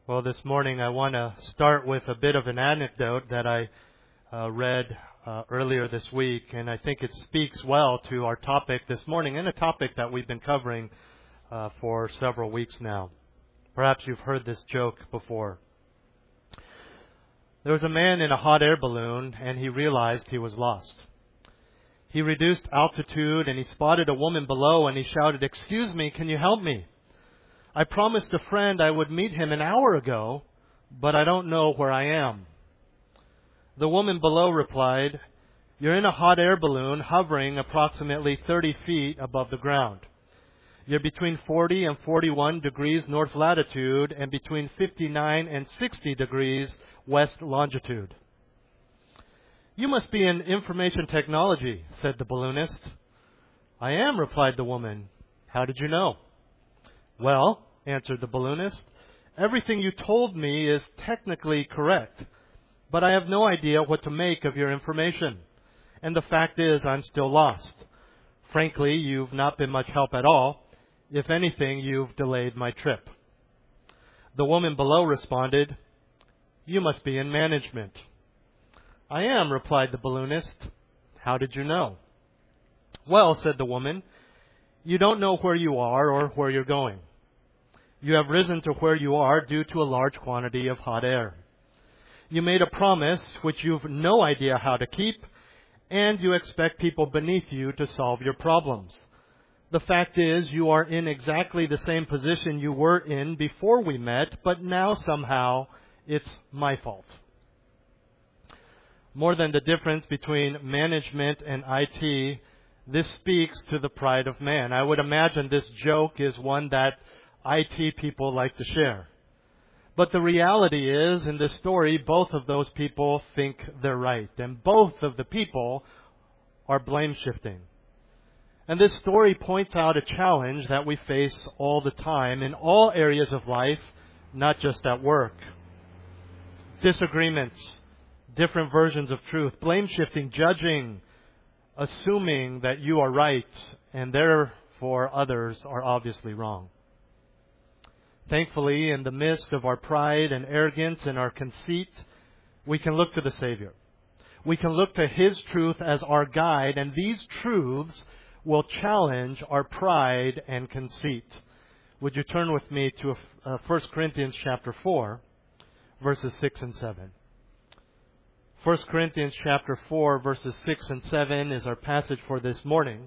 Well, this morning I want to start with a bit of an anecdote that I read earlier this week, and I think it speaks well to our topic this morning, and a topic that we've been covering for several weeks now. Perhaps you've heard this joke before. There was a man in a hot air balloon, and he realized he was lost. He reduced altitude, and he spotted a woman below, and he shouted, "Excuse me, can you help me? I promised a friend I would meet him an hour ago, but I don't know where I am." The woman below replied, "You're in a hot air balloon hovering approximately 30 feet above the ground. You're between 40 and 41 degrees north latitude and between 59 and 60 degrees west longitude." "You must be in information technology," said the balloonist. "I am," replied the woman. "How did you know?" "Well," answered the balloonist, "everything you told me is technically correct, but I have no idea what to make of your information. And the fact is, I'm still lost. Frankly, you've not been much help at all. If anything, you've delayed my trip." The woman below responded, "You must be in management." "I am," replied the balloonist. "How did you know?" "Well," said the woman, "you don't know where you are or where you're going. You have risen to where you are due to a large quantity of hot air. You made a promise which you've no idea how to keep, and you expect people beneath you to solve your problems. The fact is, you are in exactly the same position you were in before we met, but now somehow it's my fault." More than the difference between management and IT, this speaks to the pride of man. I would imagine this joke is one that IT people like to share. But the reality is, in this story, both of those people think they're right, and both of the people are blame shifting. And this story points out a challenge that we face all the time in all areas of life, not just at work. Disagreements, different versions of truth, blame shifting, judging, assuming that you are right and therefore others are obviously wrong. Thankfully, in the midst of our pride and arrogance and our conceit, we can look to the Savior. We can look to His truth as our guide, and these truths will challenge our pride and conceit. Would you turn with me to 1 Corinthians chapter 4, verses 6 and 7. 1 Corinthians chapter 4, verses 6 and 7 is our passage for this morning.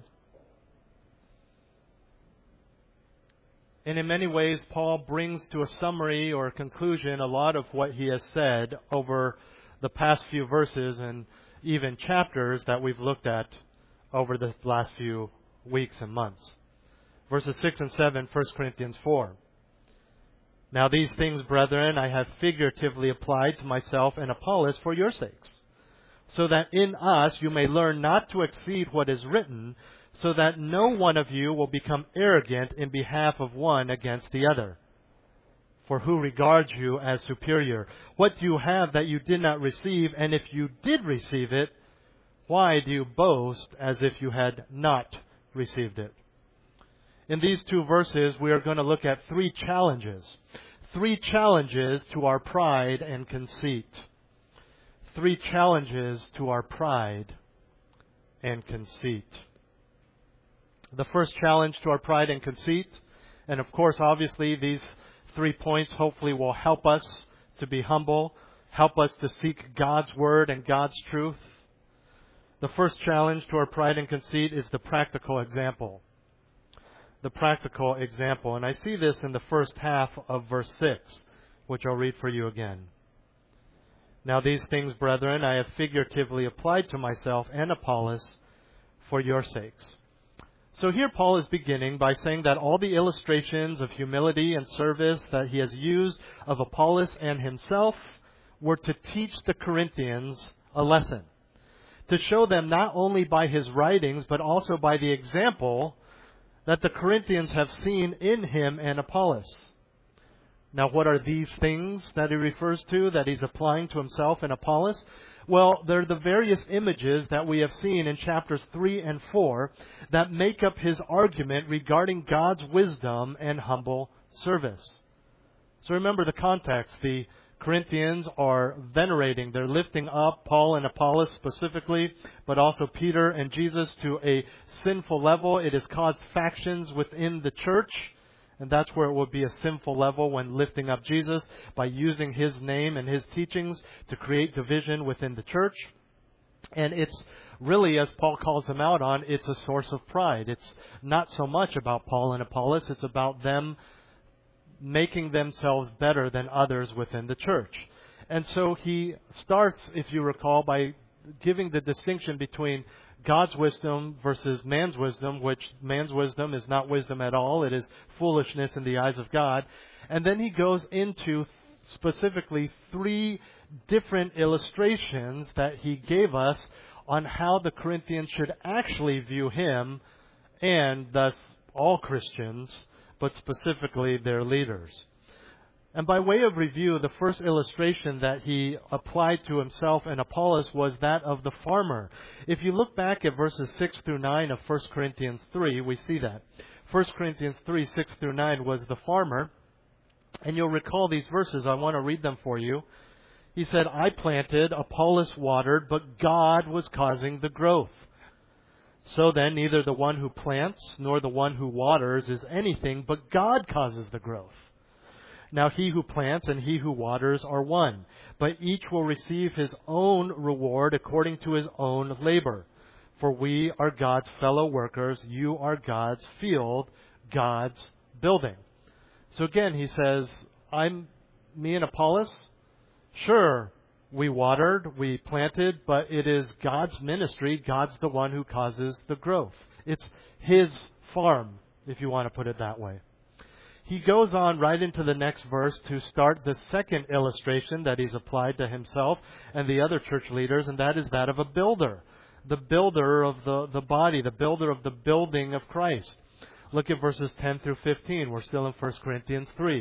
And in many ways, Paul brings to a summary or a conclusion a lot of what he has said over the past few verses and even chapters that we've looked at over the last few weeks and months. Verses 6 and 7, 1 Corinthians 4. "Now these things, brethren, I have figuratively applied to myself and Apollos for your sakes, so that in us you may learn not to exceed what is written, so that no one of you will become arrogant in behalf of one against the other. For who regards you as superior? What do you have that you did not receive? And if you did receive it, why do you boast as if you had not received it?" In these two verses, we are going to look at three challenges. Three challenges to our pride and conceit. Three challenges to our pride and conceit. The first challenge to our pride and conceit, and of course, obviously, these 3 points hopefully will help us to be humble, help us to seek God's Word and God's truth. The first challenge to our pride and conceit is the practical example. The practical example. And I see this in the first half of verse 6, which I'll read for you again. "Now these things, brethren, I have figuratively applied to myself and Apollos for your sakes." So here Paul is beginning by saying that all the illustrations of humility and service that he has used of Apollos and himself were to teach the Corinthians a lesson. To show them not only by his writings, but also by the example that the Corinthians have seen in him and Apollos. Now, what are these things that he refers to, that he's applying to himself and Apollos? Well, they're the various images that we have seen in chapters 3 and 4 that make up his argument regarding God's wisdom and humble service. So remember the context. The Corinthians are venerating, they're lifting up Paul and Apollos specifically, but also Peter and Jesus to a sinful level. It has caused factions within the church, and that's where it would be a sinful level when lifting up Jesus by using His name and His teachings to create division within the church. And it's really, as Paul calls them out on, it's a source of pride. It's not so much about Paul and Apollos, it's about them making themselves better than others within the church. And so he starts, if you recall, by giving the distinction between God's wisdom versus man's wisdom, which man's wisdom is not wisdom at all. It is foolishness in the eyes of God. And then he goes into specifically 3 different illustrations that he gave us on how the Corinthians should actually view him and thus all Christians, but specifically their leaders. And by way of review, the first illustration that he applied to himself and Apollos was that of the farmer. If you look back at verses 6 through 9 of 1 Corinthians 3, we see that. 1 Corinthians 3, 6 through 9 was the farmer. And you'll recall these verses. I want to read them for you. He said, I planted, Apollos watered, but God was causing the growth. So then, neither the one who plants nor the one who waters is anything, but God causes the growth. Now he who plants and he who waters are one, but each will receive his own reward according to his own labor. For we are God's fellow workers, you are God's field, God's building. So again, he says, me and Apollos, sure, we watered, we planted, but it is God's ministry. God's the one who causes the growth. It's His farm, if you want to put it that way. He goes on right into the next verse to start the second illustration that he's applied to himself and the other church leaders, and that is that of a builder. The builder of the body, the builder of the building of Christ. Look at verses 10 through 15. We're still in 1 Corinthians 3.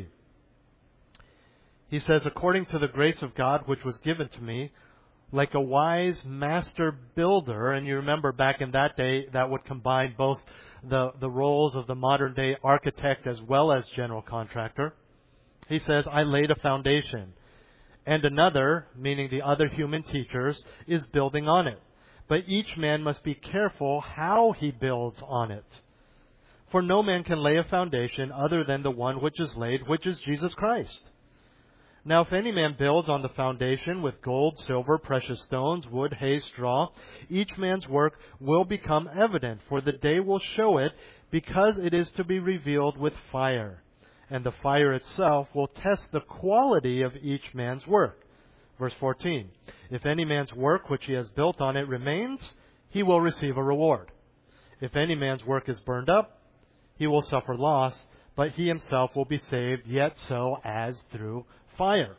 He says, according to the grace of God which was given to me, like a wise master builder, and you remember back in that day that would combine both the roles of the modern day architect as well as general contractor. He says, I laid a foundation, and another, meaning the other human teachers, is building on it. But each man must be careful how he builds on it. For no man can lay a foundation other than the one which is laid, which is Jesus Christ. Now if any man builds on the foundation with gold, silver, precious stones, wood, hay, straw, each man's work will become evident, for the day will show it, because it is to be revealed with fire. And the fire itself will test the quality of each man's work. Verse 14, if any man's work which he has built on it remains, he will receive a reward. If any man's work is burned up, he will suffer loss, but he himself will be saved, yet so as through fire.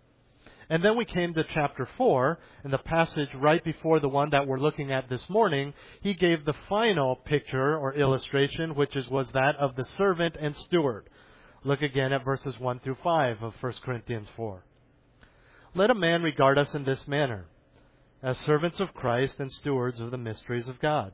And then we came to chapter 4, and the passage right before the one that we're looking at this morning, he gave the final picture or illustration, which was that of the servant and steward. Look again at verses 1 through 5 of 1 Corinthians 4. Let a man regard us in this manner, as servants of Christ and stewards of the mysteries of God.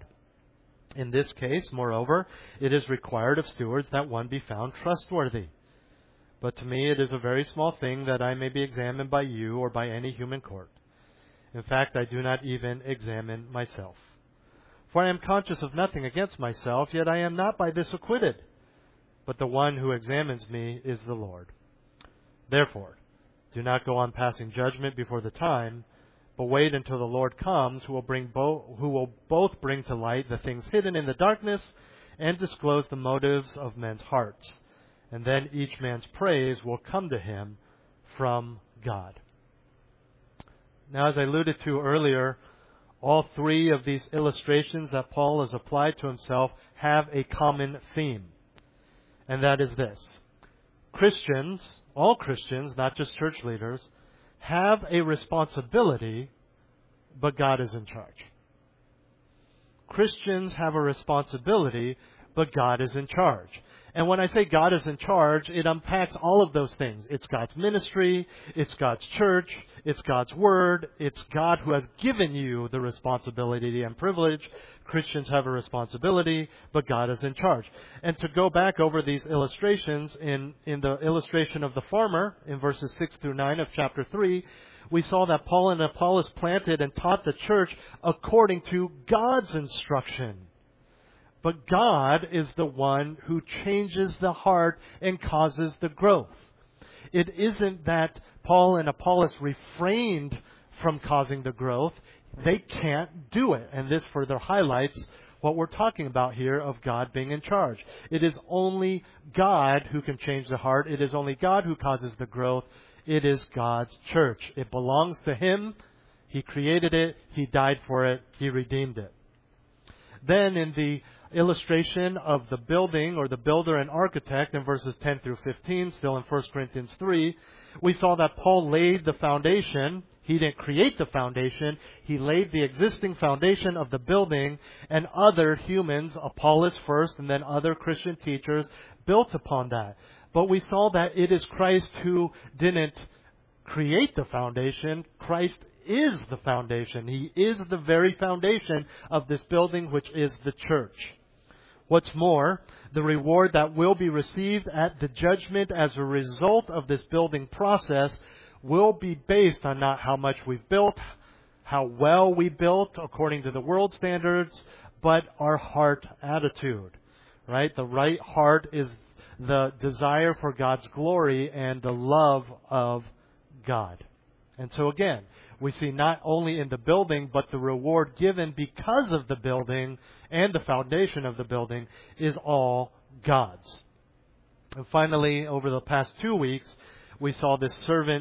In this case, moreover, it is required of stewards that one be found trustworthy. But to me it is a very small thing that I may be examined by you or by any human court. In fact, I do not even examine myself. For I am conscious of nothing against myself, yet I am not by this acquitted. But the one who examines me is the Lord. Therefore, do not go on passing judgment before the time, but wait until the Lord comes, who will both bring to light the things hidden in the darkness and disclose the motives of men's hearts. And then each man's praise will come to him from God. Now, as I alluded to earlier, all 3 of these illustrations that Paul has applied to himself have a common theme. And that is this. Christians, all Christians, not just church leaders, have a responsibility, but God is in charge. Christians have a responsibility, but God is in charge. And when I say God is in charge, it unpacks all of those things. It's God's ministry, it's God's church, it's God's word, it's God who has given you the responsibility and privilege. Christians have a responsibility, but God is in charge. And to go back over these illustrations, in the illustration of the farmer, in verses 6 through 9 of chapter 3, we saw that Paul and Apollos planted and taught the church according to God's instruction. But God is the one who changes the heart and causes the growth. It isn't that Paul and Apollos refrained from causing the growth. They can't do it. And this further highlights what we're talking about here of God being in charge. It is only God who can change the heart. It is only God who causes the growth. It is God's church. It belongs to Him. He created it. He died for it. He redeemed it. Then in the illustration of the building or the builder and architect in verses 10 through 15, still in 1 Corinthians 3, we saw that Paul laid the foundation. He didn't create the foundation. He laid the existing foundation of the building, and other humans, Apollos first and then other Christian teachers, built upon that. But we saw that it is Christ who didn't create the foundation. Christ is the foundation. He is the very foundation of this building, which is the church. What's more, the reward that will be received at the judgment as a result of this building process will be based on not how much we've built, how well we built according to the world standards, but our heart attitude. Right? The right heart is the desire for God's glory and the love of God. And so again, we see not only in the building, but the reward given because of the building and the foundation of the building is all God's. And finally, over the past 2 weeks, we saw this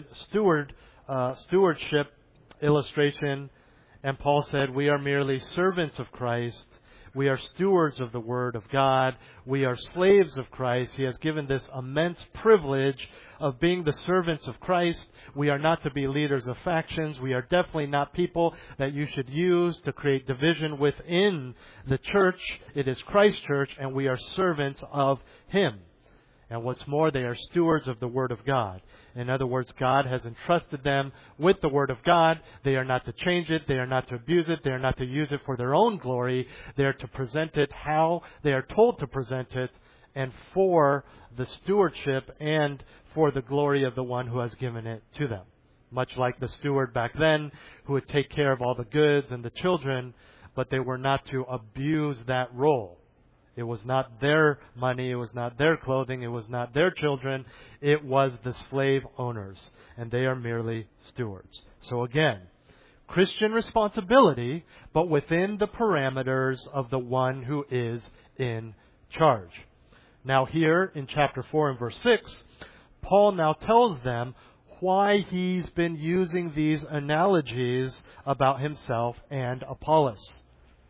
stewardship illustration, and Paul said, we are merely servants of Christ. We are stewards of the Word of God. We are slaves of Christ. He has given this immense privilege of being the servants of Christ. We are not to be leaders of factions. We are definitely not people that you should use to create division within the church. It is Christ's church, and we are servants of Him. And what's more, they are stewards of the Word of God. In other words, God has entrusted them with the Word of God. They are not to change it. They are not to abuse it. They are not to use it for their own glory. They are to present it how they are told to present it, and for the stewardship and for the glory of the one who has given it to them. Much like the steward back then who would take care of all the goods and the children, but they were not to abuse that role. It was not their money. It was not their clothing. It was not their children. It was the slave owners, and they are merely stewards. So again, Christian responsibility, but within the parameters of the one who is in charge. Now here in chapter 4 and verse 6, Paul now tells them why he's been using these analogies about himself and Apollos.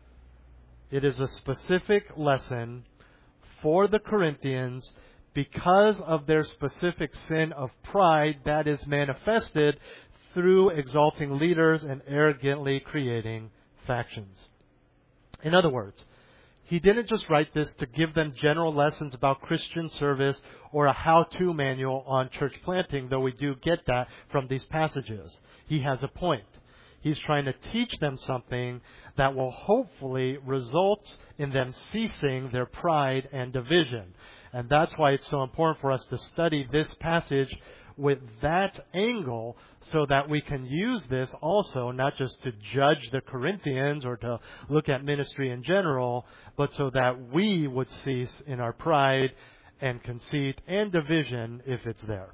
It is a specific lesson for the Corinthians because of their specific sin of pride that is manifested through exalting leaders and arrogantly creating factions. In other words, he didn't just write this to give them general lessons about Christian service or a how-to manual on church planting, though we do get that from these passages. He has a point. He's trying to teach them something that will hopefully result in them ceasing their pride and division. And that's why it's so important for us to study this passage with that angle so that we can use this also, not just to judge the Corinthians or to look at ministry in general, but so that we would cease in our pride and conceit and division if it's there.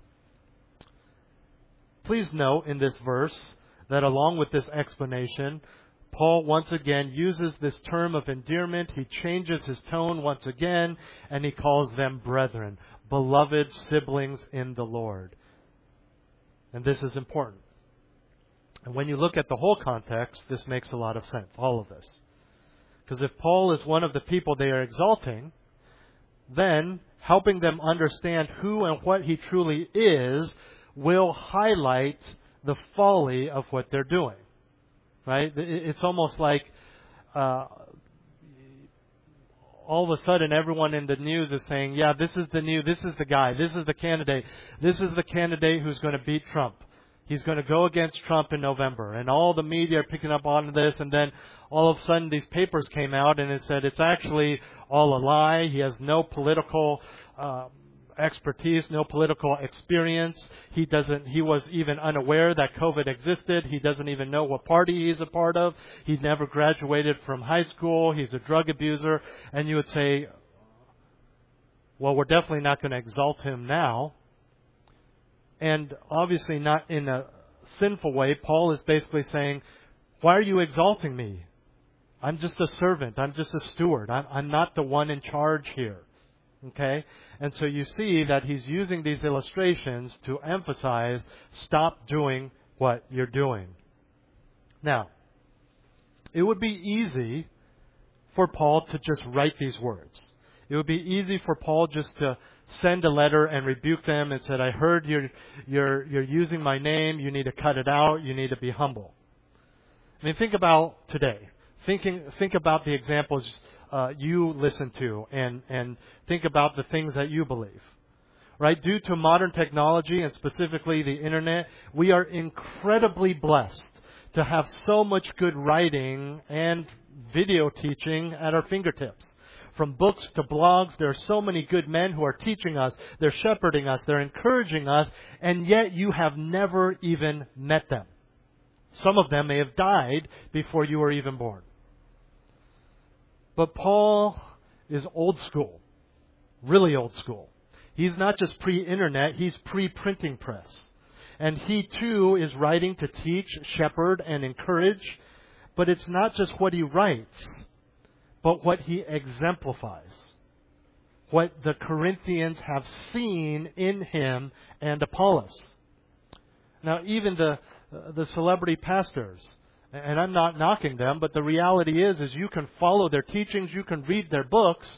Please note in this verse that along with this explanation, Paul once again uses this term of endearment. He changes his tone once again, and he calls them brethren, beloved siblings in the Lord. And this is important. And when you look at the whole context, this makes a lot of sense, all of this. Because if Paul is one of the people they are exalting, then helping them understand who and what he truly is will highlight the folly of what they're doing. Right? It's almost like all of a sudden everyone in the news is saying, yeah, this is the guy, this is the candidate who's going to beat Trump. He's going to go against Trump in November. And all the media are picking up on this, and then all of a sudden these papers came out and it said it's actually all a lie. He has no political expertise, no political experience. He was even unaware that COVID existed. He doesn't even know what party he's a part of. He never graduated from high school. He's a drug abuser. And you would say, well, we're definitely not going to exalt him now. And obviously not in a sinful way. Paul is basically saying, why are you exalting me? I'm just a servant. I'm just a steward. I'm not the one in charge here. Okay? And so you see that he's using these illustrations to emphasize, stop doing what you're doing. Now, it would be easy for Paul to just write these words. It would be easy for Paul just to send a letter and rebuke them and said, I heard you're using my name. You need to cut it out. You need to be humble. I mean, think about today. Think about the examples you listen to and think about the things that you believe. Right? Due to modern technology and specifically the internet, we are incredibly blessed to have so much good writing and video teaching at our fingertips. From books to blogs, there are so many good men who are teaching us, they're shepherding us, they're encouraging us, and yet you have never even met them. Some of them may have died before you were even born. But Paul is old school, really old school. He's not just pre-internet, he's pre-printing press. And he too is writing to teach, shepherd, and encourage. But it's not just what he writes, but what he exemplifies. What the Corinthians have seen in him and Apollos. Now, even the celebrity pastors, and I'm not knocking them, but the reality is you can follow their teachings, you can read their books,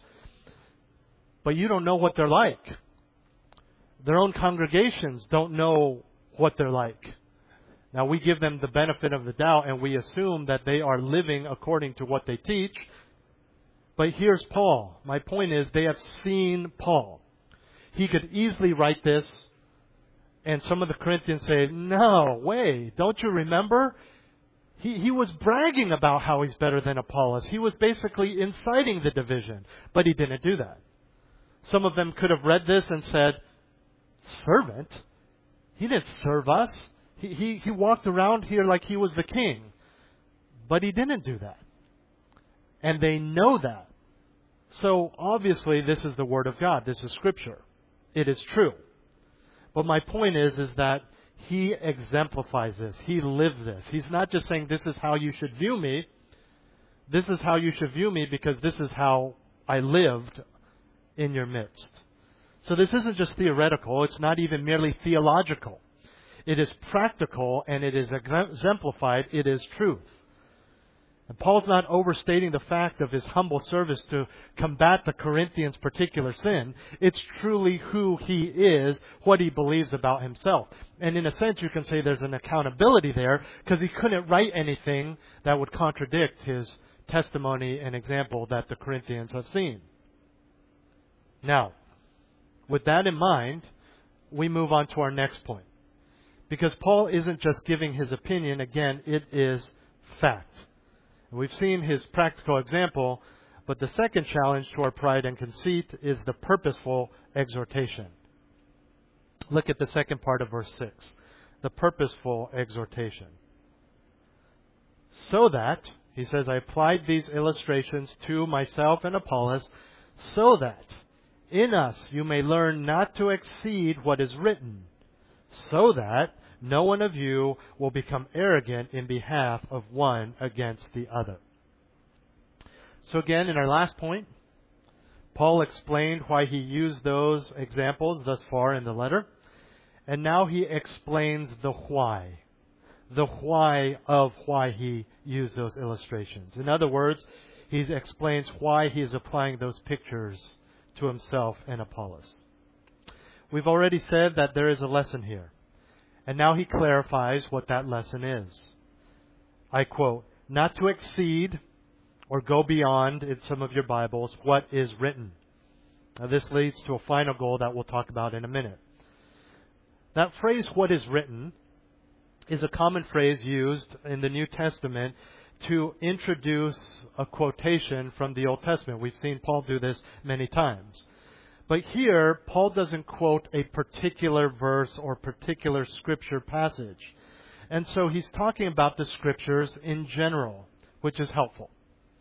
but you don't know what they're like. Their own congregations don't know what they're like. Now, we give them the benefit of the doubt, and we assume that they are living according to what they teach. But here's Paul. My point is, they have seen Paul. He could easily write this, and some of the Corinthians say, no way, don't you remember? He was bragging about how he's better than Apollos. He was basically inciting the division, but he didn't do that. Some of them could have read this and said, servant? He didn't serve us. He walked around here like he was the king, but he didn't do that. And they know that. So obviously this is the Word of God. This is Scripture. It is true. But my point is that he exemplifies this. He lives this. He's not just saying this is how you should view me. This is how you should view me because this is how I lived in your midst. So this isn't just theoretical. It's not even merely theological. It is practical and it is exemplified. It is truth. And Paul's not overstating the fact of his humble service to combat the Corinthians' particular sin. It's truly who he is, what he believes about himself. And in a sense, you can say there's an accountability there because he couldn't write anything that would contradict his testimony and example that the Corinthians have seen. Now, with that in mind, we move on to our next point. Because Paul isn't just giving his opinion. Again, it is fact. We've seen his practical example, but the second challenge to our pride and conceit is the purposeful exhortation. Look at the second part of verse 6. The purposeful exhortation. So that, he says, I applied these illustrations to myself and Apollos, so that in us you may learn not to exceed what is written, so that no one of you will become arrogant in behalf of one against the other. So again, in our last point, Paul explained why he used those examples thus far in the letter. And now he explains the why. The why of why he used those illustrations. In other words, he explains why he is applying those pictures to himself and Apollos. We've already said that there is a lesson here. And now he clarifies what that lesson is. I quote, not to exceed or go beyond, in some of your Bibles, what is written. Now, this leads to a final goal that we'll talk about in a minute. That phrase, what is written, is a common phrase used in the New Testament to introduce a quotation from the Old Testament. We've seen Paul do this many times. But here, Paul doesn't quote a particular verse or particular scripture passage. And so he's talking about the scriptures in general, which is helpful.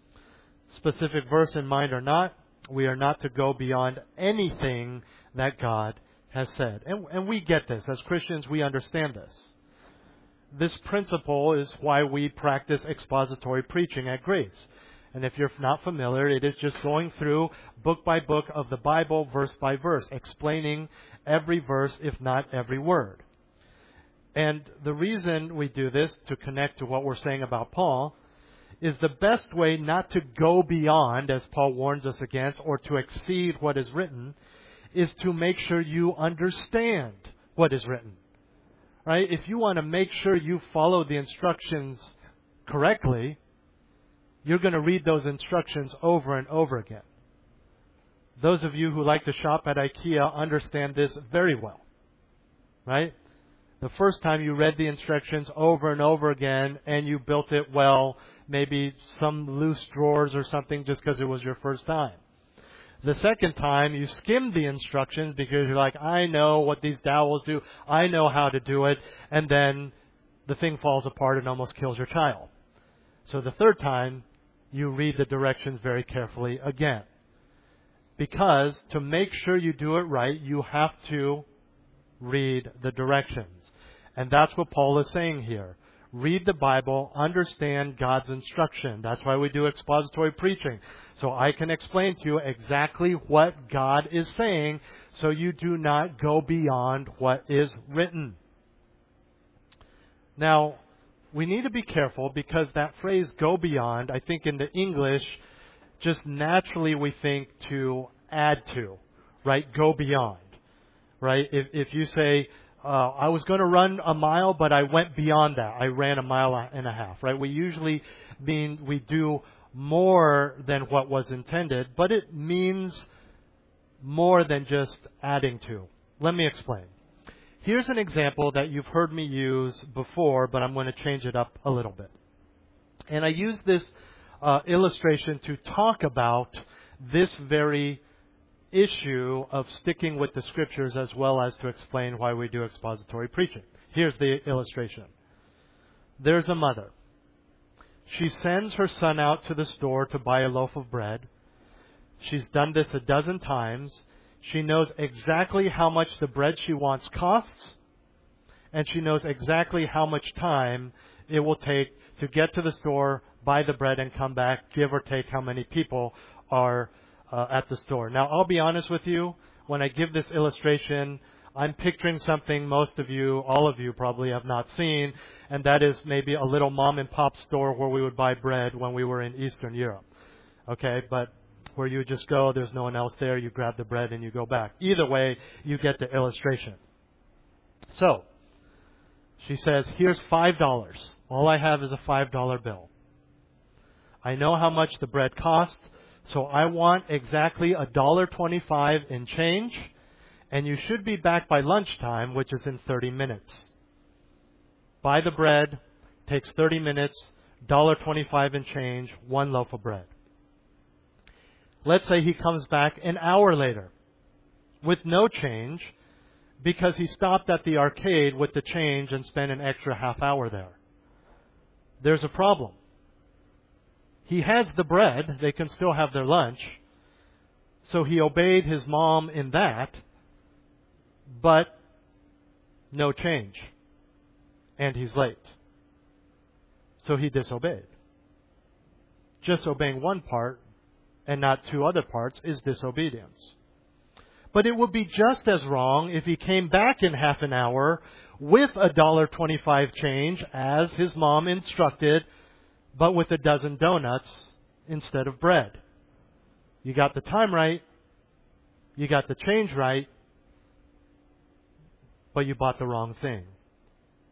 Specific verse in mind or not, we are not to go beyond anything that God has said. And we get this. As Christians, we understand this. This principle is why we practice expository preaching at Grace. And if you're not familiar, it is just going through book by book of the Bible, verse by verse, explaining every verse, if not every word. And the reason we do this, to connect to what we're saying about Paul, is the best way not to go beyond, as Paul warns us against, or to exceed what is written, is to make sure you understand what is written. Right? If you want to make sure you follow the instructions correctly, you're going to read those instructions over and over again. Those of you who like to shop at IKEA understand this very well. Right? The first time you read the instructions over and over again and you built it well, maybe some loose drawers or something just because it was your first time. The second time you skimmed the instructions because you're like, I know what these dowels do, I know how to do it, and then the thing falls apart and almost kills your child. So the third time you read the directions very carefully again. Because to make sure you do it right, you have to read the directions. And that's what Paul is saying here. Read the Bible, understand God's instruction. That's why we do expository preaching. So I can explain to you exactly what God is saying so you do not go beyond what is written. Now, we need to be careful because that phrase, go beyond, I think in the English, just naturally we think to add to, right? Go beyond. Right? If you say, I was going to run a mile, but I went beyond that. I ran a mile and a half. Right? We usually mean we do more than what was intended, but it means more than just adding to. Let me explain. Here's an example that you've heard me use before, but I'm going to change it up a little bit. And I use this illustration to talk about this very issue of sticking with the scriptures as well as to explain why we do expository preaching. Here's the illustration. There's a mother. She sends her son out to the store to buy a loaf of bread. She's done this a dozen times. She knows exactly how much the bread she wants costs, and she knows exactly how much time it will take to get to the store, buy the bread, and come back, give or take how many people are at the store. Now, I'll be honest with you. When I give this illustration, I'm picturing something most of you, all of you probably have not seen, and that is maybe a little mom and pop store where we would buy bread when we were in Eastern Europe. Okay, but where you just go, there's no one else there, you grab the bread and you go back. Either way, you get the illustration. So, she says, here's $5. All I have is a $5 bill. I know how much the bread costs. So I want exactly $1.25 in change, and you should be back by lunchtime, which is in 30 minutes. Buy the bread, takes 30 minutes, $1.25 in change, one loaf of bread. Let's say he comes back an hour later with no change because he stopped at the arcade with the change and spent an extra half hour there. There's a problem. He has the bread. They can still have their lunch. So he obeyed his mom in that, but no change. And he's late. So he disobeyed. Just obeying one part and not two other parts is disobedience. But it would be just as wrong if he came back in half an hour with $1.25 change as his mom instructed, but with a dozen donuts instead of bread. You got the time right, you got the change right, but you bought the wrong thing.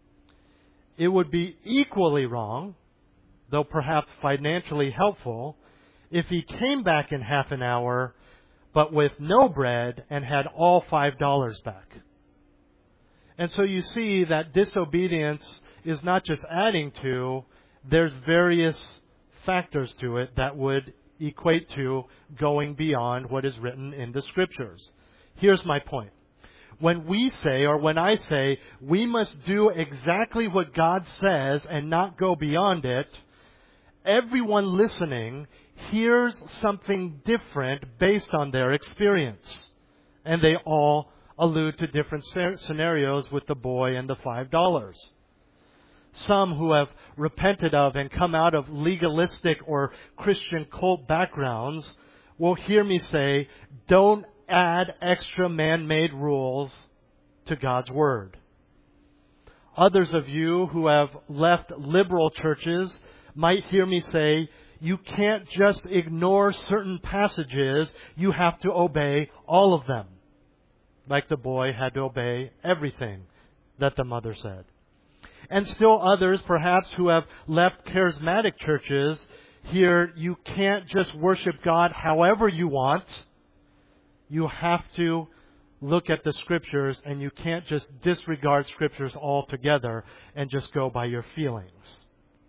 It would be equally wrong, though perhaps financially helpful, if he came back in half an hour, but with no bread and had all $5 back? And so you see that disobedience is not just adding to, there's various factors to it that would equate to going beyond what is written in the Scriptures. Here's my point. When we say, or when I say, we must do exactly what God says and not go beyond it, everyone listening hears something different based on their experience. And they all allude to different scenarios with the boy and the $5. Some who have repented of and come out of legalistic or Christian cult backgrounds will hear me say, don't add extra man-made rules to God's Word. Others of you who have left liberal churches might hear me say, you can't just ignore certain passages, you have to obey all of them. Like the boy had to obey everything that the mother said. And still others, perhaps, who have left charismatic churches, hear you can't just worship God however you want. You have to look at the Scriptures, and you can't just disregard Scriptures altogether and just go by your feelings.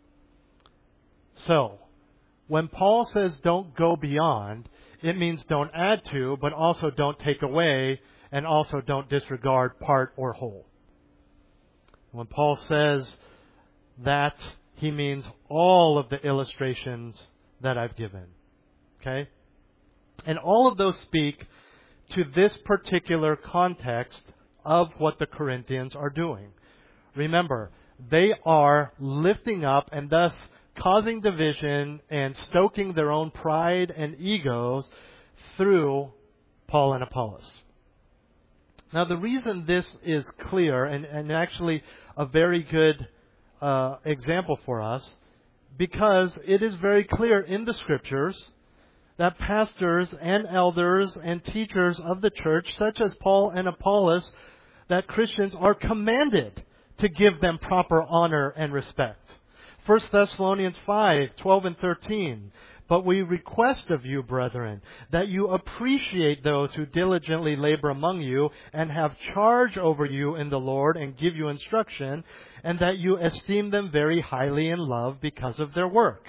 So, when Paul says don't go beyond, it means don't add to, but also don't take away, and also don't disregard part or whole. When Paul says that, he means all of the illustrations that I've given. Okay? And all of those speak to this particular context of what the Corinthians are doing. Remember, they are lifting up and thus causing division and stoking their own pride and egos through Paul and Apollos. Now, the reason this is clear, and actually a very good example for us, because it is very clear in the Scriptures that pastors and elders and teachers of the church, such as Paul and Apollos, that Christians are commanded to give them proper honor and respect. 1 Thessalonians 5:12 and 13. But we request of you, brethren, that you appreciate those who diligently labor among you and have charge over you in the Lord and give you instruction, and that you esteem them very highly in love because of their work.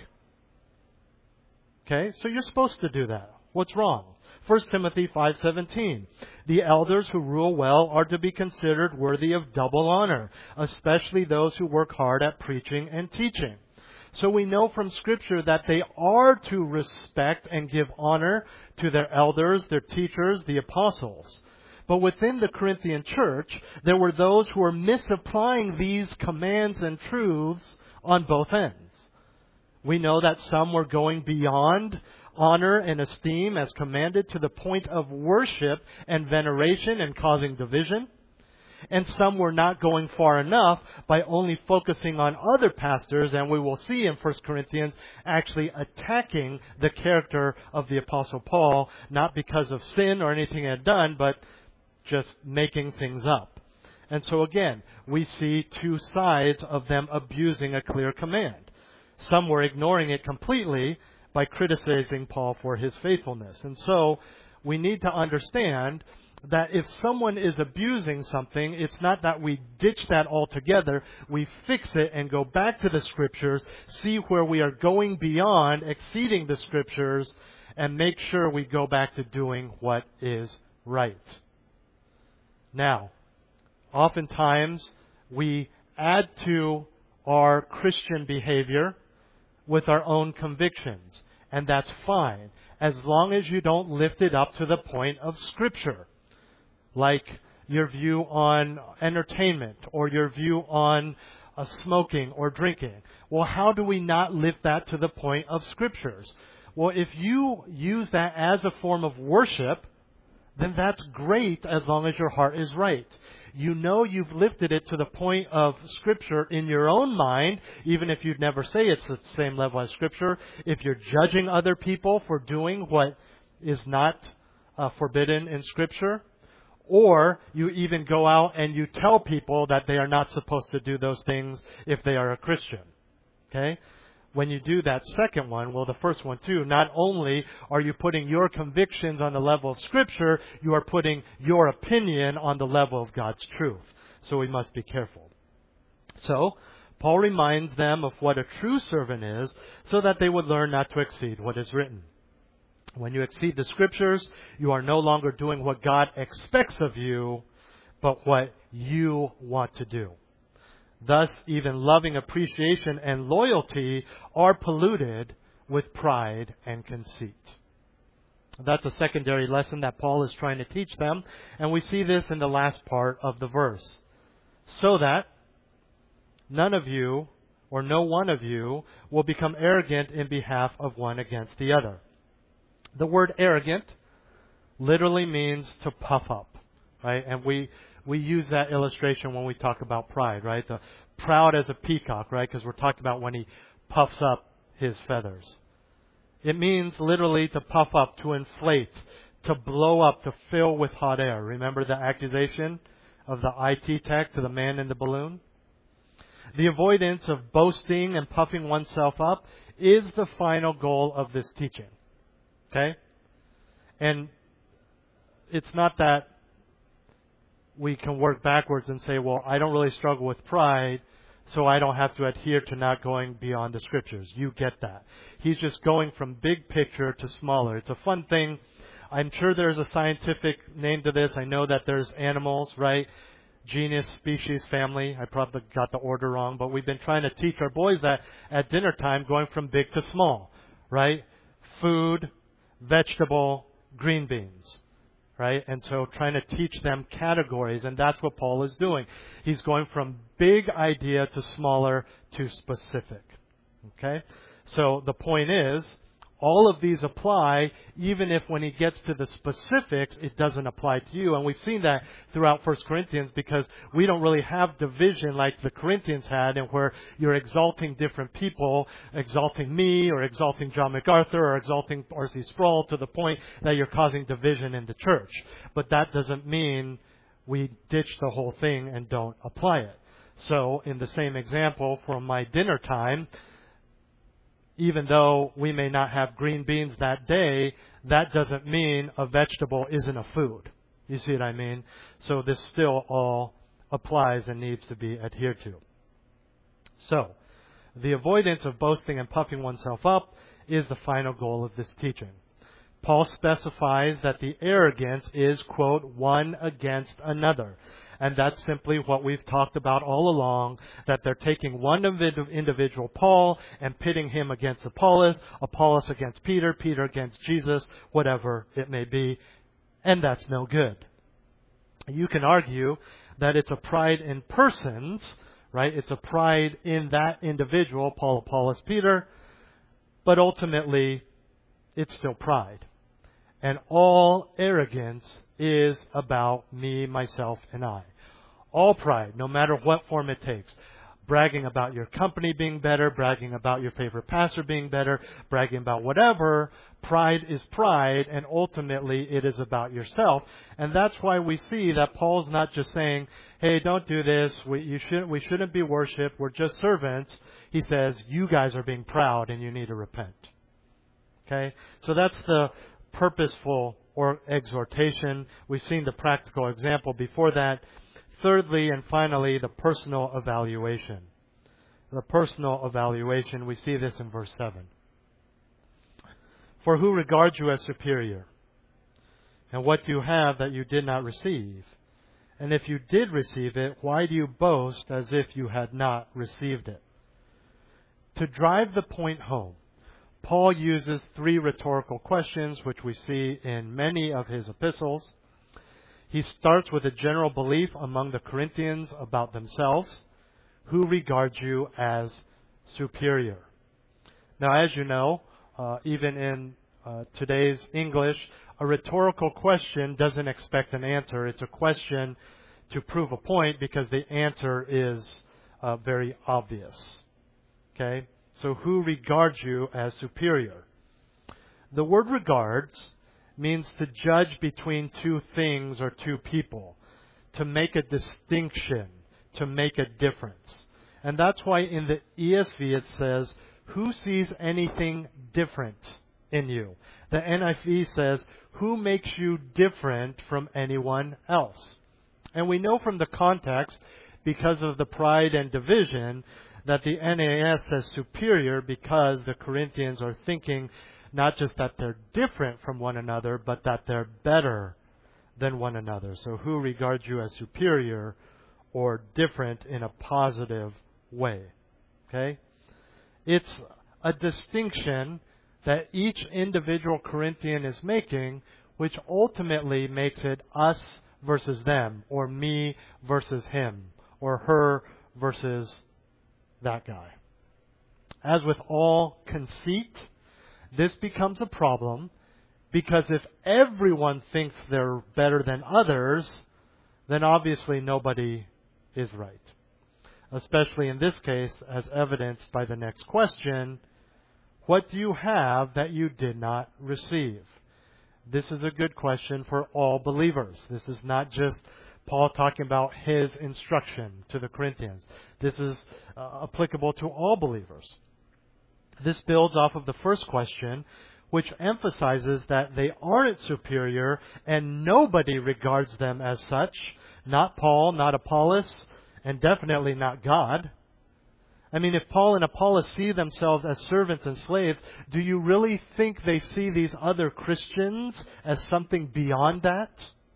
Okay, so you're supposed to do that. What's wrong? 1 Timothy 5:17. The elders who rule well are to be considered worthy of double honor, especially those who work hard at preaching and teaching. So we know from Scripture that they are to respect and give honor to their elders, their teachers, the apostles. But within the Corinthian church, there were those who were misapplying these commands and truths on both ends. We know that some were going beyond honor and esteem as commanded to the point of worship and veneration and causing division. And some were not going far enough by only focusing on other pastors, and we will see in 1 Corinthians actually attacking the character of the Apostle Paul, not because of sin or anything he had done, but just making things up. And so again, we see two sides of them abusing a clear command. Some were ignoring it completely by criticizing Paul for his faithfulness. And so we need to understand that if someone is abusing something, it's not that we ditch that altogether. We fix it and go back to the Scriptures, see where we are going beyond, exceeding the Scriptures, and make sure we go back to doing what is right. Now, oftentimes we add to our Christian behavior with our own convictions, and that's fine, as long as you don't lift it up to the point of Scripture. Like your view on entertainment or your view on smoking or drinking. Well, how do we not lift that to the point of Scriptures? Well, if you use that as a form of worship, then that's great as long as your heart is right. You know you've lifted it to the point of Scripture in your own mind, even if you'd never say it's at the same level as Scripture. If you're judging other people for doing what is not forbidden in Scripture, or you even go out and you tell people that they are not supposed to do those things if they are a Christian. Okay? when you do that second one, well, the first one too, not only are you putting your convictions on the level of Scripture, you are putting your opinion on the level of God's truth. So we must be careful. So, Paul reminds them of what a true servant is, so that they would learn not to exceed what is written. When you exceed the Scriptures, you are no longer doing what God expects of you, but what you want to do. Thus, even loving appreciation and loyalty are polluted with pride and conceit. That's a secondary lesson that Paul is trying to teach them, and we see this in the last part of the verse. So that none of you, or no one of you, will become arrogant in behalf of one against the other. The word arrogant literally means to puff up, right? And we use that illustration when we talk about pride, right? The proud as a peacock, right? Because we're talking about when he puffs up his feathers. It means literally to puff up, to inflate, to blow up, to fill with hot air. Remember the accusation of the IT tech to the man in the balloon? The avoidance of boasting and puffing oneself up is the final goal of this teaching. Okay? And it's not that we can work backwards and say, well, I don't really struggle with pride, so I don't have to adhere to not going beyond the Scriptures. You get that. He's just going from big picture to smaller. It's a fun thing. I'm sure there's a scientific name to this. I know that there's animals, right? Genus, species, family. I probably got the order wrong, but we've been trying to teach our boys that at dinner time, going from big to small, right? Food, vegetable, green beans, right? And so trying to teach them categories, and that's what Paul is doing. He's going from big idea to smaller to specific, okay? So the point is, all of these apply, even if when he gets to the specifics, it doesn't apply to you. And we've seen that throughout 1 Corinthians because we don't really have division like the Corinthians had, and where you're exalting different people, exalting me, or exalting John MacArthur, or exalting R.C. Sproul to the point that you're causing division in the church. But that doesn't mean we ditch the whole thing and don't apply it. So, in the same example, for my dinner time, even though we may not have green beans that day, that doesn't mean a vegetable isn't a food. You see what I mean? So this still all applies and needs to be adhered to. So, the avoidance of boasting and puffing oneself up is the final goal of this teaching. Paul specifies that the arrogance is, quote, one against another. And that's simply what we've talked about all along, that they're taking one individual, Paul, and pitting him against Apollos, Apollos against Peter, Peter against Jesus, whatever it may be. And that's no good. You can argue that it's a pride in persons, right? It's a pride in that individual, Paul, Apollos, Peter, but ultimately, it's still pride. And all arrogance is about me, myself, and I. All pride, no matter what form it takes. Bragging about your company being better, bragging about your favorite pastor being better, bragging about whatever. Pride is pride, and ultimately it is about yourself. And that's why we see that Paul's not just saying, hey, don't do this, we shouldn't be worshipped, we're just servants. He says, you guys are being proud and you need to repent. Okay? So that's the purposeful or exhortation. We've seen the practical example before that. Thirdly and finally, the personal evaluation. The personal evaluation, we see this in verse 7. For who regards you as superior? And what do you have that you did not receive? And if you did receive it, why do you boast as if you had not received it? To drive the point home, Paul uses three rhetorical questions, which we see in many of his epistles. He starts with a general belief among the Corinthians about themselves. Who regards you as superior? Now, as you know, even in today's English, a rhetorical question doesn't expect an answer. It's a question to prove a point because the answer is very obvious. Okay? So who regards you as superior? The word regards means to judge between two things or two people, to make a distinction, to make a difference. And that's why in the ESV it says, who sees anything different in you? The NIV says, who makes you different from anyone else? And we know from the context, because of the pride and division, that the NAS says superior because the Corinthians are thinking not just that they're different from one another, but that they're better than one another. So who regards you as superior or different in a positive way? Okay? It's a distinction that each individual Corinthian is making, which ultimately makes it us versus them, or me versus him, or her versus that guy. As with all conceit, this becomes a problem because if everyone thinks they're better than others, then obviously nobody is right. Especially in this case, as evidenced by the next question, what do you have that you did not receive? This is a good question for all believers. This is not just Paul talking about his instruction to the Corinthians. This is applicable to all believers. This builds off of the first question, which emphasizes that they aren't superior and nobody regards them as such. Not Paul, not Apollos, and definitely not God. I mean, if Paul and Apollos see themselves as servants and slaves, do you really think they see these other Christians as something beyond that?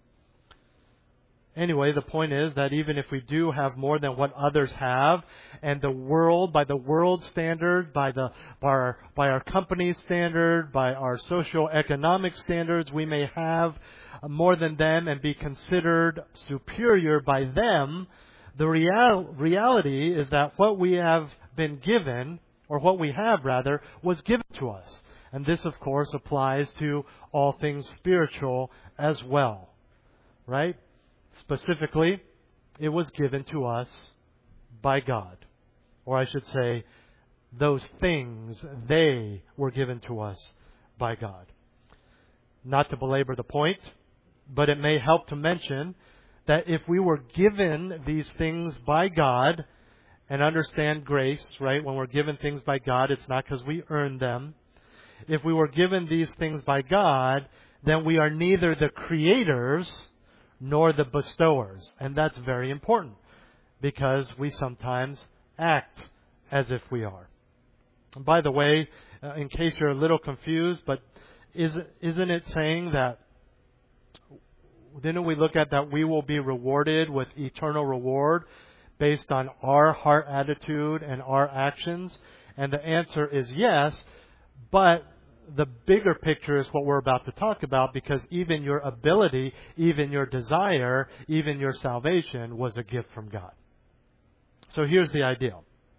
Anyway, the point is that even if we do have more than what others have, and the world, by the world standard, by our company's standard, by our socio-economic standards, we may have more than them and be considered superior by them. The reality is that what we have been given, or what we have rather, was given to us. And this, of course, applies to all things spiritual as well. Right? Specifically, it was given to us by God. Or I should say, those things, they were given to us by God. Not to belabor the point, but it may help to mention that if we were given these things by God, and understand grace, right? When we're given things by God, it's not because we earned them. If we were given these things by God, then we are neither the creators nor the bestowers. And that's very important because we sometimes act as if we are. And by the way, in case you're a little confused, but isn't it saying that, didn't we look at that we will be rewarded with eternal reward based on our heart attitude and our actions? And the answer is yes, but the bigger picture is what we're about to talk about, because even your ability, even your desire, even your salvation was a gift from God. So here's the idea.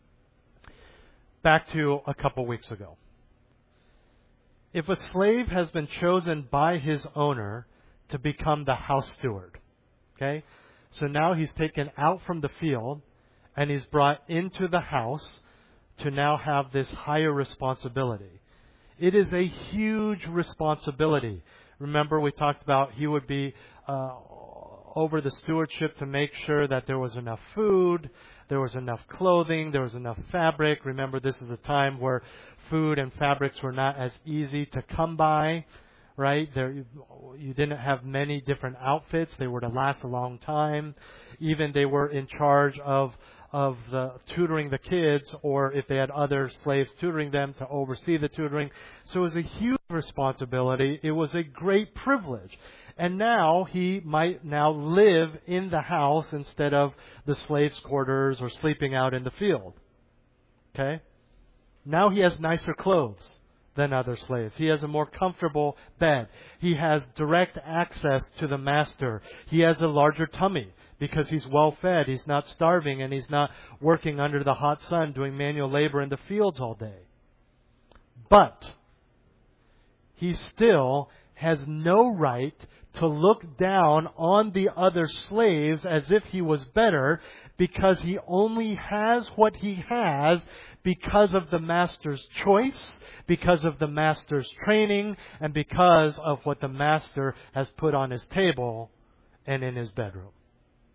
Back to a couple weeks ago. If a slave has been chosen by his owner to become the house steward, okay? So now he's taken out from the field and he's brought into the house to now have this higher responsibility. It is a huge responsibility. Remember, we talked about he would be over the stewardship to make sure that there was enough food, there was enough clothing, there was enough fabric. Remember, this is a time where food and fabrics were not as easy to come by. Right? You didn't have many different outfits. They were to last a long time. Even they were in charge of the tutoring the kids, or if they had other slaves tutoring them, to oversee the tutoring. So it was a huge responsibility. It was a great privilege. And now he might now live in the house instead of the slaves' quarters or sleeping out in the field. Okay? Now he has nicer clothes than other slaves. He has a more comfortable bed. He has direct access to the master. He has a larger tummy because he's well fed. He's not starving and he's not working under the hot sun doing manual labor in the fields all day. But he still has no right to look down on the other slaves as if he was better, because he only has what he has because of the master's choice, because of the master's training, and because of what the master has put on his table and in his bedroom.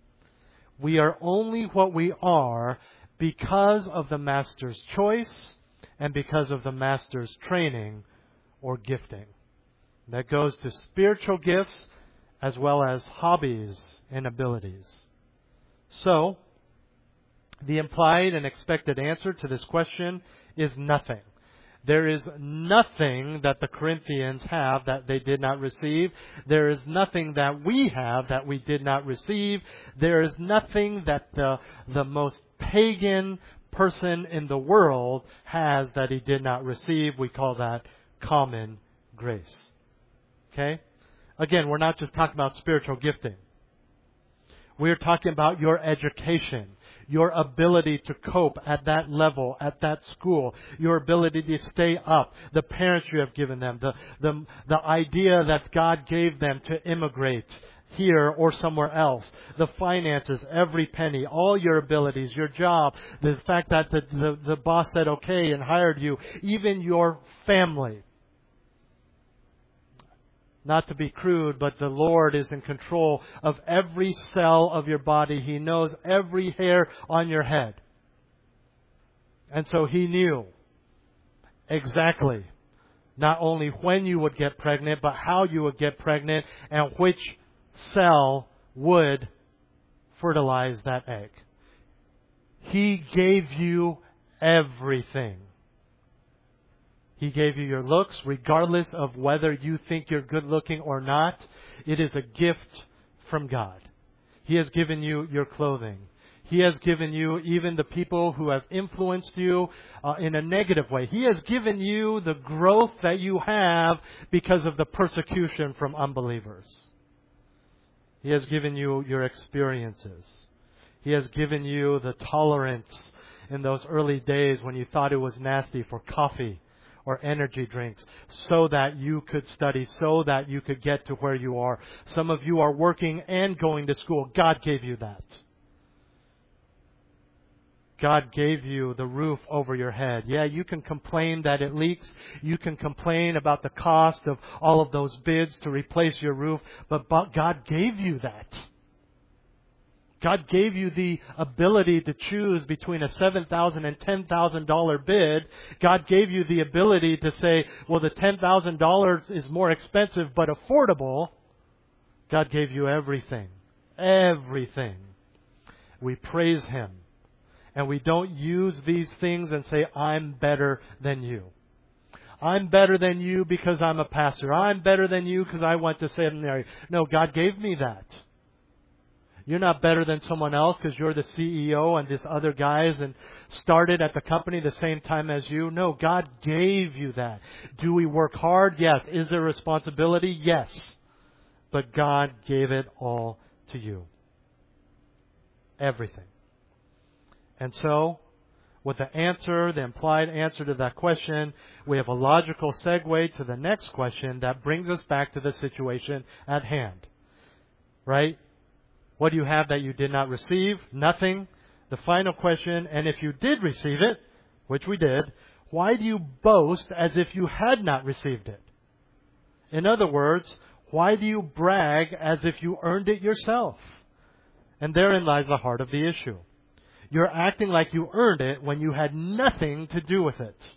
We are only what we are because of the master's choice and because of the Master's training or gifting. That goes to spiritual gifts as well as hobbies and abilities. So, the implied and expected answer to this question is nothing. There is nothing that the Corinthians have that they did not receive. There is nothing that we have that we did not receive. There is nothing that the most pagan person in the world has that he did not receive. We call that common grace. Okay? Again, we're not just talking about spiritual gifting. We're talking about your education, your ability to cope at that level, at that school, your ability to stay up, the parents you have given them, the idea that God gave them to immigrate here or somewhere else, the finances, every penny, all your abilities, your job, the fact that the boss said okay and hired you, even your family. Not to be crude, but the Lord is in control of every cell of your body. He knows every hair on your head. And so He knew exactly not only when you would get pregnant, but how you would get pregnant and which cell would fertilize that egg. He gave you everything. He gave you your looks, regardless of whether you think you're good looking or not. It is a gift from God. He has given you your clothing. He has given you even the people who have influenced you in a negative way. He has given you the growth that you have because of the persecution from unbelievers. He has given you your experiences. He has given you the tolerance in those early days when you thought it was nasty for coffee or energy drinks, so that you could study, so that you could get to where you are. Some of you are working and going to school. God gave you that. God gave you the roof over your head. Yeah, you can complain that it leaks. You can complain about the cost of all of those bids to replace your roof, but God gave you that. God gave you the ability to choose between a $7,000 and $10,000 bid. God gave you the ability to say, well, the $10,000 is more expensive but affordable. God gave you everything. Everything. We praise Him. And we don't use these things and say, I'm better than you. I'm better than you because I'm a pastor. I'm better than you because I went to seminary. No, God gave me that. You're not better than someone else because you're the CEO and this other guys and started at the company the same time as you. No, God gave you that. Do we work hard? Yes. Is there responsibility? Yes. But God gave it all to you. Everything. And so, with the answer, the implied answer to that question, we have a logical segue to the next question that brings us back to the situation at hand. Right? What do you have that you did not receive? Nothing. The final question, and if you did receive it, which we did, why do you boast as if you had not received it? In other words, why do you brag as if you earned it yourself? And therein lies the heart of the issue. You're acting like you earned it when you had nothing to do with it.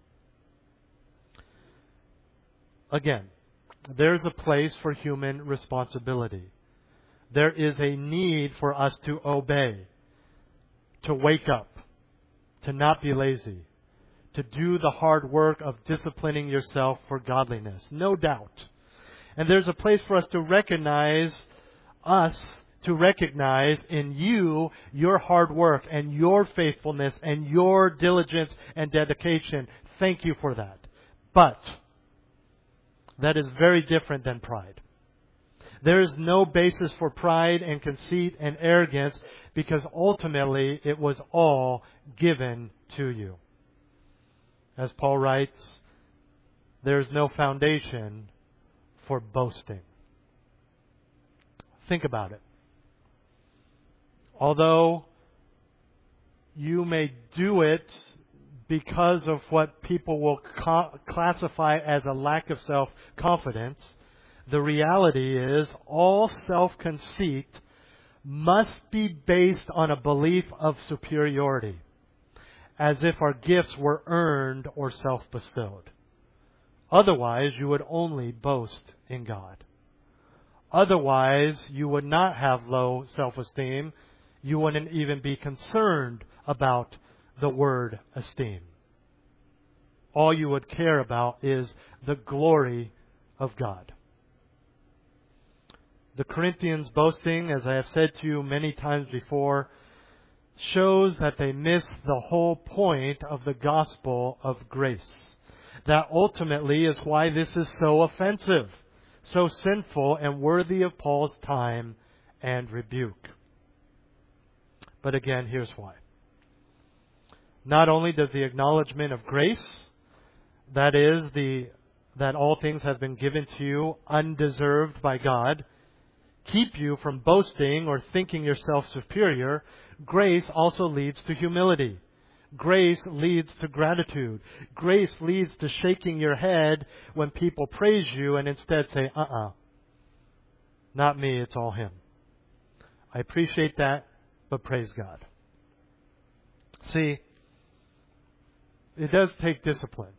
Again, there's a place for human responsibility. There is a need for us to obey, to wake up, to not be lazy, to do the hard work of disciplining yourself for godliness. No doubt. And there's a place for us to recognize in you your hard work and your faithfulness and your diligence and dedication. Thank you for that. But that is very different than pride. There is no basis for pride and conceit and arrogance because ultimately it was all given to you. As Paul writes, there is no foundation for boasting. Think about it. Although you may do it because of what people will classify as a lack of self-confidence, the reality is all self-conceit must be based on a belief of superiority. as if our gifts were earned or self-bestowed. Otherwise, you would only boast in God. Otherwise, you would not have low self-esteem. You wouldn't even be concerned about the word esteem. All you would care about is the glory of God. The Corinthians boasting, as I have said to you many times before, shows that they miss the whole point of the gospel of grace. That ultimately is why this is so offensive, so sinful, and worthy of Paul's time and rebuke. But again, here's why. Not only does the acknowledgement of grace, that is, that all things have been given to you undeserved by God, keep you from boasting or thinking yourself superior, grace also leads to humility. Grace leads to gratitude. Grace leads to shaking your head when people praise you and instead say, not me, it's all Him. I appreciate that, but praise God. See, it does take discipline.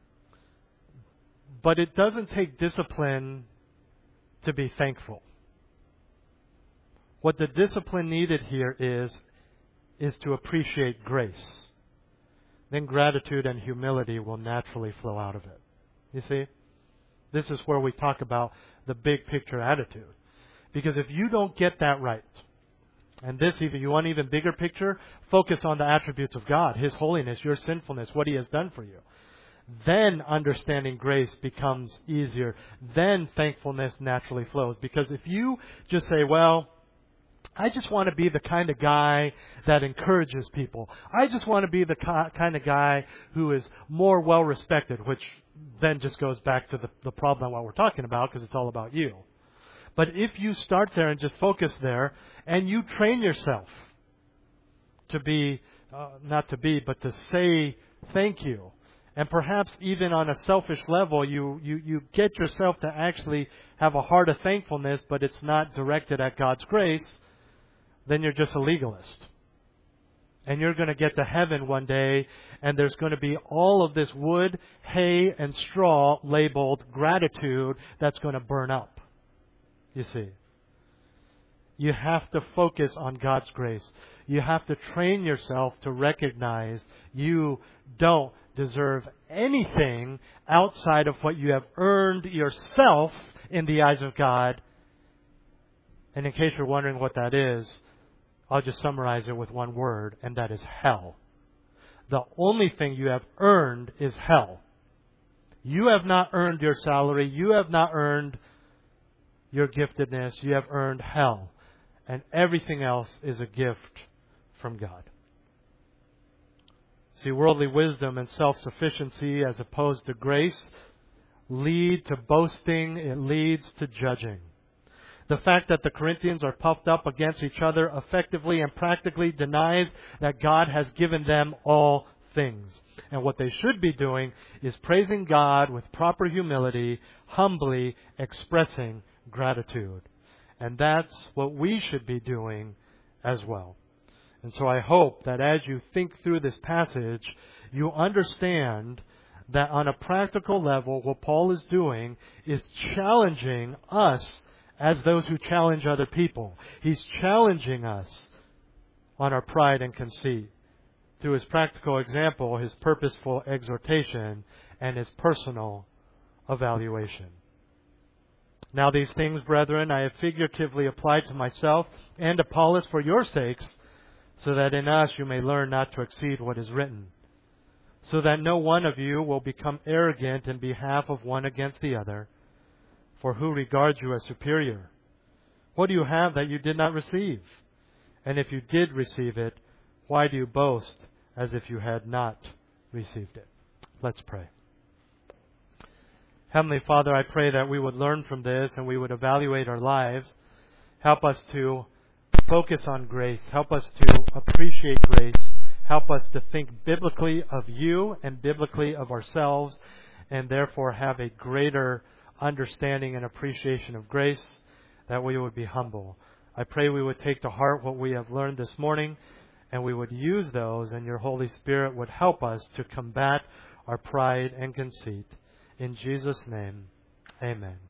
But it doesn't take discipline to be thankful. What the discipline needed here is to appreciate grace. Then gratitude and humility will naturally flow out of it. You see? This is where we talk about the big picture attitude. Because if you don't get that right, and this even, you want even bigger picture, focus on the attributes of God, His holiness, your sinfulness, what He has done for you. Then understanding grace becomes easier. Then thankfulness naturally flows. Because if you just say, well, I just want to be the kind of guy that encourages people. I just want to be the kind of guy who is more well-respected, which then just goes back to the problem of what we're talking about, because it's all about you. But if you start there and just focus there, and you train yourself to be, but to say thank you, and perhaps even on a selfish level, you get yourself to actually have a heart of thankfulness, but it's not directed at God's grace, then you're just a legalist. And you're going to get to heaven one day, and there's going to be all of this wood, hay, and straw labeled gratitude that's going to burn up. You see. You have to focus on God's grace. You have to train yourself to recognize you don't deserve anything outside of what you have earned yourself in the eyes of God. And in case you're wondering what that is, I'll just summarize it with one word, and that is hell. The only thing you have earned is hell. You have not earned your salary. You have not earned your giftedness. You have earned hell. And everything else is a gift from God. See, worldly wisdom and self-sufficiency as opposed to grace lead to boasting. It leads to judging. The fact that the Corinthians are puffed up against each other effectively and practically denies that God has given them all things. And what they should be doing is praising God with proper humility, humbly expressing gratitude. And that's what we should be doing as well. And so I hope that as you think through this passage, you understand that on a practical level, what Paul is doing is challenging us as those who challenge other people. He's challenging us on our pride and conceit through his practical example, his purposeful exhortation, and his personal evaluation. Now these things, brethren, I have figuratively applied to myself and Apollos for your sakes, so that in us you may learn not to exceed what is written, so that no one of you will become arrogant in behalf of one against the other. For who regards you as superior? What do you have that you did not receive? And if you did receive it, why do you boast as if you had not received it? Let's pray. Heavenly Father, I pray that we would learn from this and we would evaluate our lives. Help us to focus on grace. Help us to appreciate grace. Help us to think biblically of you and biblically of ourselves, and therefore have a greater understanding and appreciation of grace, that we would be humble. I pray we would take to heart what we have learned this morning, and we would use those, and your Holy Spirit would help us to combat our pride and conceit. In Jesus' name, amen.